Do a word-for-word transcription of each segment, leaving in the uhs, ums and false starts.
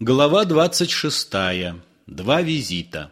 Глава двадцать шестая. Два визита.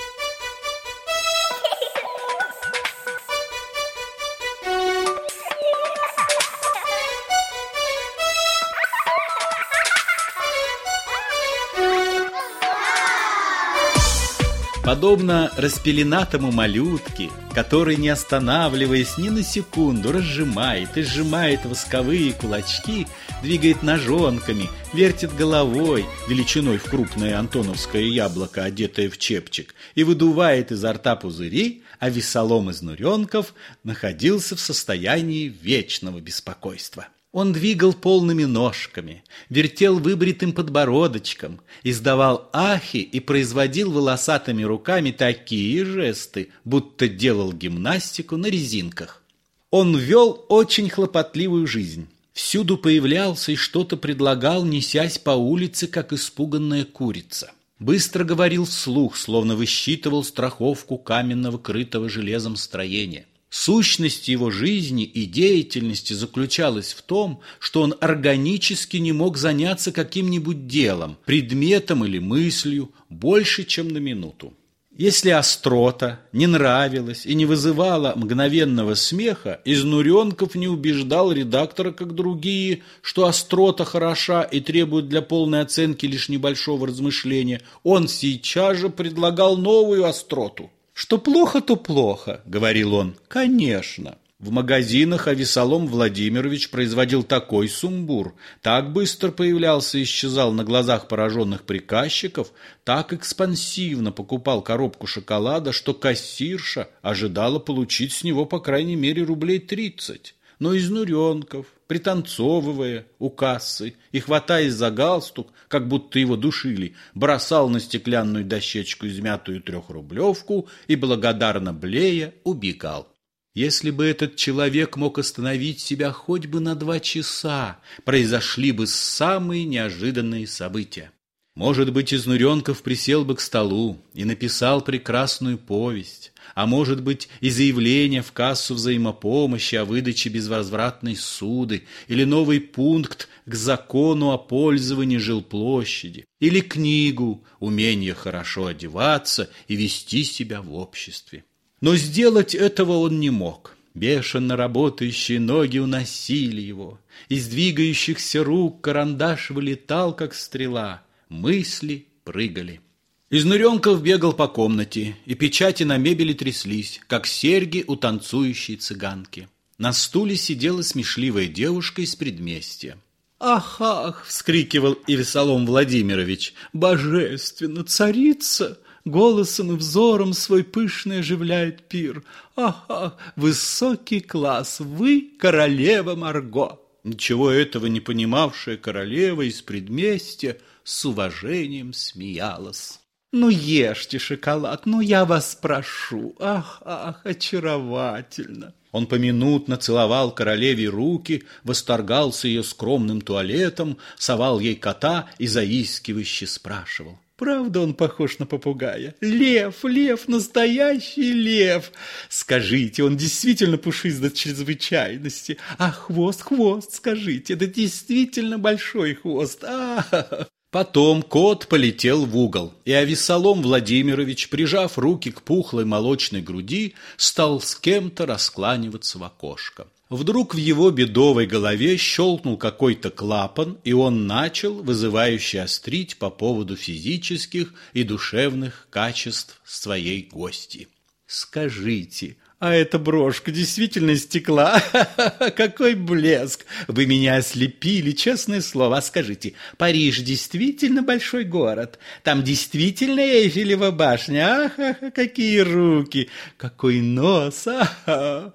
Подобно распеленатому малютке, который, не останавливаясь ни на секунду, разжимает и сжимает восковые кулачки, двигает ножонками, вертит головой, величиной в крупное антоновское яблоко, одетое в чепчик, и выдувает изо рта пузыри, а Авессалом из Нуренков находился в состоянии вечного беспокойства. Он двигал полными ножками, вертел выбритым подбородочком, издавал ахи и производил волосатыми руками такие жесты, будто делал гимнастику на резинках. Он вел очень хлопотливую жизнь. Всюду появлялся и что-то предлагал, несясь по улице, как испуганная курица. Быстро говорил вслух, словно высчитывал страховку каменного, крытого железом строения. Сущность его жизни и деятельности заключалась в том, что он органически не мог заняться каким-нибудь делом, предметом или мыслью больше, чем на минуту. Если острота не нравилась и не вызывала мгновенного смеха, из Нуренков не убеждал редактора, как другие, что острота хороша и требует для полной оценки лишь небольшого размышления. Он сейчас же предлагал новую остроту. «Что плохо, то плохо», — говорил он. «Конечно». В магазинах Авессалом Владимирович производил такой сумбур, так быстро появлялся и исчезал на глазах пораженных приказчиков, так экспансивно покупал коробку шоколада, что кассирша ожидала получить с него по крайней мере рублей тридцать. Но из Нуренков, пританцовывая у кассы и хватаясь за галстук, как будто его душили, бросал на стеклянную дощечку измятую трехрублевку и, благодарно блея, убегал. Если бы этот человек мог остановить себя хоть бы на два часа, произошли бы самые неожиданные события. Может быть, из Нуренков присел бы к столу и написал прекрасную повесть, а может быть, и заявление в кассу взаимопомощи о выдаче безвозвратной ссуды, или новый пункт к закону о пользовании жилплощади, или книгу «Умение хорошо одеваться и вести себя в обществе». Но сделать этого он не мог. Бешено работающие ноги уносили его, из двигающихся рук карандаш вылетал, как стрела, мысли прыгали. Из Нуренков бегал по комнате, и печати на мебели тряслись, как серьги у танцующей цыганки. На стуле сидела смешливая девушка из предместья. «Ах, ах!» — вскрикивал Авессалом Владимирович. «Божественно! Царица! Голосом и взором свой пышный оживляет пир! Ах, ах! Высокий класс! Вы королева Марго!» Ничего этого не понимавшая королева из предместья с уважением смеялась. «Ну, ешьте шоколад, ну, я вас прошу! Ах, ах, очаровательно!» Он поминутно целовал королеве руки, восторгался ее скромным туалетом, совал ей кота и заискивающе спрашивал. «Правда он похож на попугая? Лев, лев, настоящий лев! Скажите, он действительно пушист до чрезвычайности? А хвост, хвост, скажите, это действительно большой хвост! А-ха-ха!» Потом кот полетел в угол, и Авессалом Владимирович, прижав руки к пухлой молочной груди, стал с кем-то раскланиваться в окошко. Вдруг в его бедовой голове щелкнул какой-то клапан, и он начал вызывающе острить по поводу физических и душевных качеств своей гости. «Скажите, а эта брошка действительно из стекла? Какой блеск! Вы меня ослепили, честное слово. А скажите, Париж действительно большой город? Там действительно Эйфелева башня? Ах, какие руки! Какой нос! Ах!»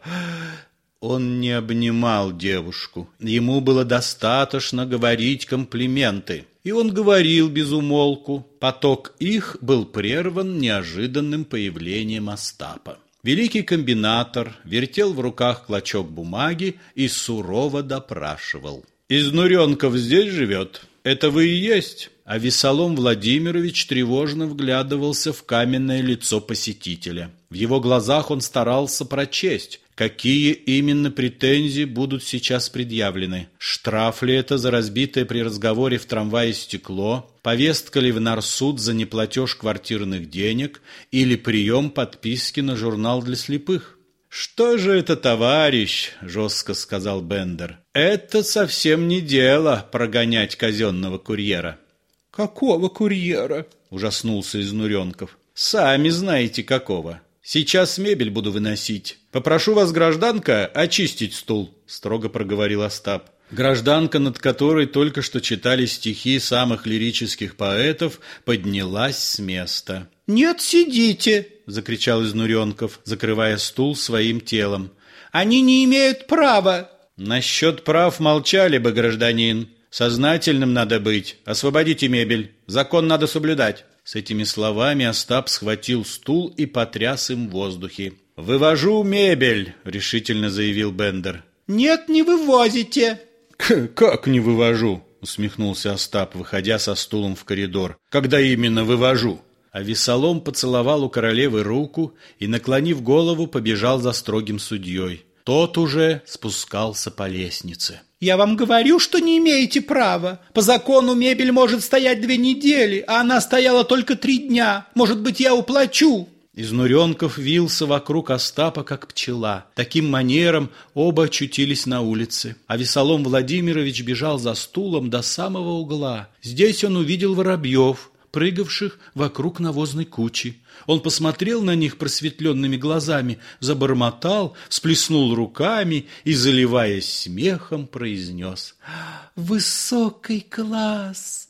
Он не обнимал девушку. Ему было достаточно говорить комплименты. И он говорил без умолку. Поток их был прерван неожиданным появлением Остапа. Великий комбинатор вертел в руках клочок бумаги и сурово допрашивал. «Из Нуренков здесь живет? Это вы и есть?» Авессалом Владимирович тревожно вглядывался в каменное лицо посетителя. В его глазах он старался прочесть, какие именно претензии будут сейчас предъявлены. Штраф ли это за разбитое при разговоре в трамвае стекло, повестка ли в нарсуд за неплатеж квартирных денег или прием подписки на журнал для слепых? «Что же это, товарищ?» – жестко сказал Бендер. «Это совсем не дело прогонять казенного курьера». «Какого курьера?» – ужаснулся Изнуренков. «Сами знаете, какого. Сейчас мебель буду выносить. Попрошу вас, гражданка, очистить стул», – строго проговорил Остап. Гражданка, над которой только что читали стихи самых лирических поэтов, поднялась с места. «Нет, сидите!» – закричал Изнуренков, закрывая стул своим телом. «Они не имеют права!» «Насчет прав молчали бы, гражданин. Сознательным надо быть. Освободите мебель. Закон надо соблюдать». С этими словами Остап схватил стул и потряс им в воздухе. «Вывожу мебель!» – решительно заявил Бендер. «Нет, не вывозите!» «Как не вывожу?» – усмехнулся Остап, выходя со стулом в коридор. «Когда именно вывожу?» А Весолом поцеловал у королевы руку и, наклонив голову, побежал за строгим судьей. Тот уже спускался по лестнице. «Я вам говорю, что не имеете права. По закону мебель может стоять две недели, а она стояла только три дня. Может быть, я уплачу?» Изнуренков вился вокруг Остапа, как пчела. Таким манером оба очутились на улице. А Весолом Владимирович бежал за стулом до самого угла. Здесь он увидел воробьев, прыгавших вокруг навозной кучи. Он посмотрел на них просветленными глазами, забормотал, всплеснул руками и, заливаясь смехом, произнес: «Высокий класс!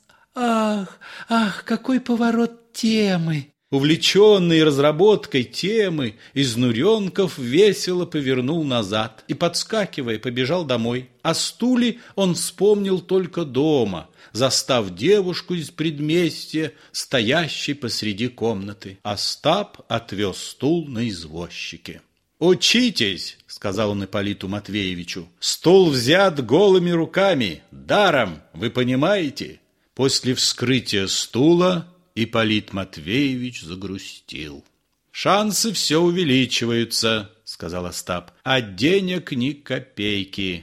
Ах, ах, какой поворот темы!» Увлеченный разработкой темы, Изнуренков весело повернул назад и, подскакивая, побежал домой. О стуле он вспомнил только дома, застав девушку из предместья, стоящей посреди комнаты. Остап отвез стул на извозчике. «Учитесь!» — сказал он Ипполиту Матвеевичу. «Стул взят голыми руками, даром, вы понимаете?» После вскрытия стула Ипполит Матвеевич загрустил. «Шансы все увеличиваются», — сказал Остап, — «а денег ни копейки.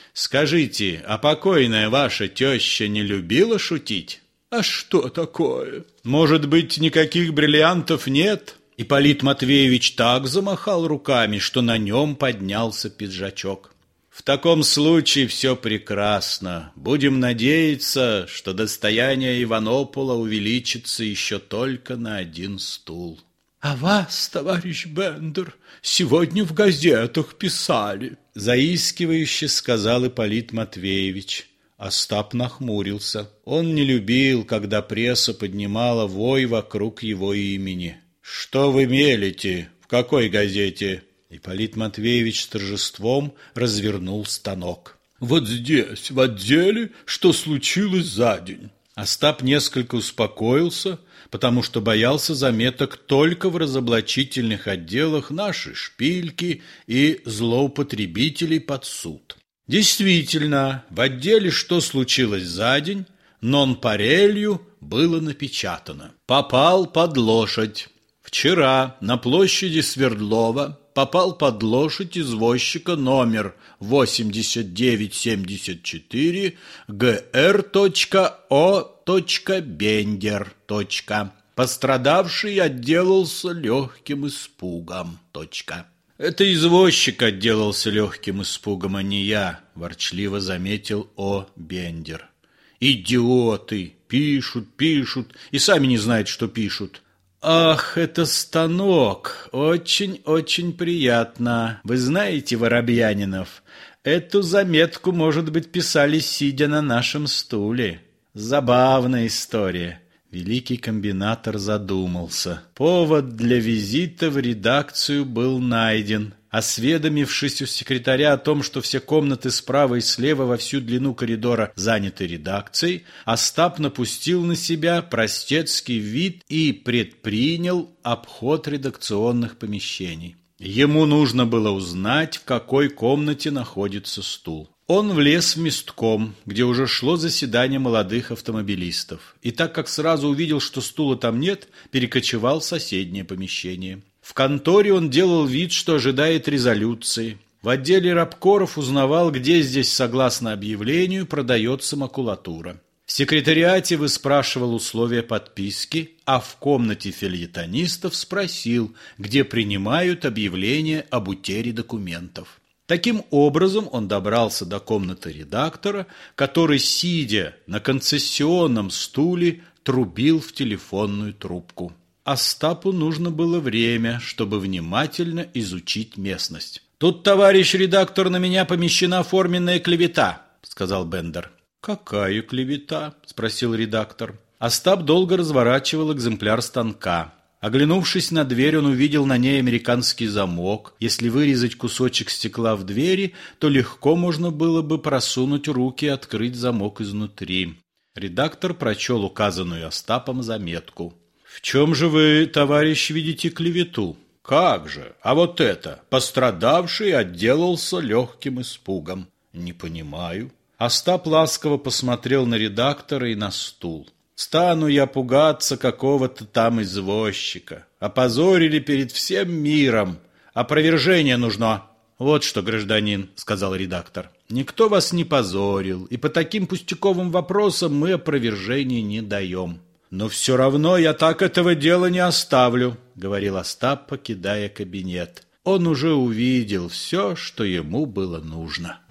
Скажите, а покойная ваша теща не любила шутить?» «А что такое? Может быть, никаких бриллиантов нет?» Ипполит Матвеевич так замахал руками, что на нем поднялся пиджачок. «В таком случае все прекрасно. Будем надеяться, что достояние Иванопола увеличится еще только на один стул». «А вас, товарищ Бендер, сегодня в газетах писали», — заискивающе сказал Ипполит Матвеевич. Остап нахмурился. Он не любил, когда пресса поднимала вой вокруг его имени. «Что вы мелите? В какой газете?» Ипполит Матвеевич с торжеством развернул станок. «Вот здесь, в отделе, что случилось за день». Остап несколько успокоился, потому что боялся заметок только в разоблачительных отделах нашей шпильки и злоупотребителей под суд. Действительно, в отделе «Что случилось за день» нон-парелью было напечатано: «Попал под лошадь. Вчера на площади Свердлова попал под лошадь извозчика номер восемьдесят девять семьдесят четыре Г Р О Бендер. Пострадавший отделался легким испугом. Это извозчик отделался легким испугом, а не я, ворчливо заметил О. Бендер. Идиоты! Пишут, пишут и сами не знают, что пишут. Ах, это станок! Очень-очень приятно. Вы знаете, Воробьянинов, эту заметку, может быть, писали, сидя на нашем стуле. Забавная история. Великий комбинатор задумался. Повод для визита в редакцию был найден. Осведомившись у секретаря о том, что все комнаты справа и слева во всю длину коридора заняты редакцией, Остап напустил на себя простецкий вид и предпринял обход редакционных помещений. Ему нужно было узнать, в какой комнате находится стул. Он влез в местком, где уже шло заседание молодых автомобилистов, и так как сразу увидел, что стула там нет, перекочевал в соседнее помещение. В конторе он делал вид, что ожидает резолюции. В отделе рабкоров узнавал, где здесь, согласно объявлению, продается макулатура. В секретариате выспрашивал условия подписки, а в комнате фельетонистов спросил, где принимают объявление об утере документов. Таким образом он добрался до комнаты редактора, который, сидя на концессионном стуле, трубил в телефонную трубку. Остапу нужно было время, чтобы внимательно изучить местность. «Тут, товарищ редактор, на меня помещена форменная клевета», — сказал Бендер. «Какая клевета?» — спросил редактор. Остап долго разворачивал экземпляр станка. Оглянувшись на дверь, он увидел на ней американский замок. Если вырезать кусочек стекла в двери, то легко можно было бы просунуть руки и открыть замок изнутри. Редактор прочел указанную Остапом заметку. «В чем же вы, товарищ, видите клевету?» «Как же? А вот это! Пострадавший отделался легким испугом». «Не понимаю». Остап ласково посмотрел на редактора и на стул. «Стану я пугаться какого-то там извозчика. Опозорили перед всем миром. Опровержение нужно». «Вот что, гражданин», — сказал редактор, — «никто вас не позорил, и по таким пустяковым вопросам мы опровержения не даем». «Но все равно я так этого дела не оставлю», — говорил Остап, покидая кабинет. Он уже увидел все, что ему было нужно.